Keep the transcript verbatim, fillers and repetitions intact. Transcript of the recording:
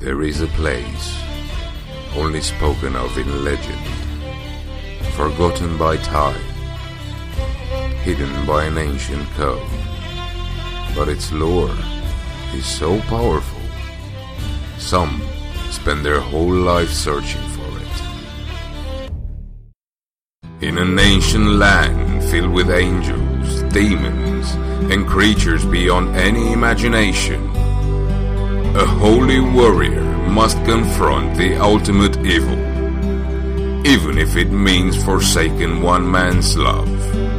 There is a place, only spoken of in legend, forgotten by time, hidden by an ancient code, but its lure is so powerful, some spend their whole life searching for it. In an ancient land filled with angels, demons, and creatures beyond any imagination, a holy warrior must confront the ultimate evil, even if it means forsaking one man's love.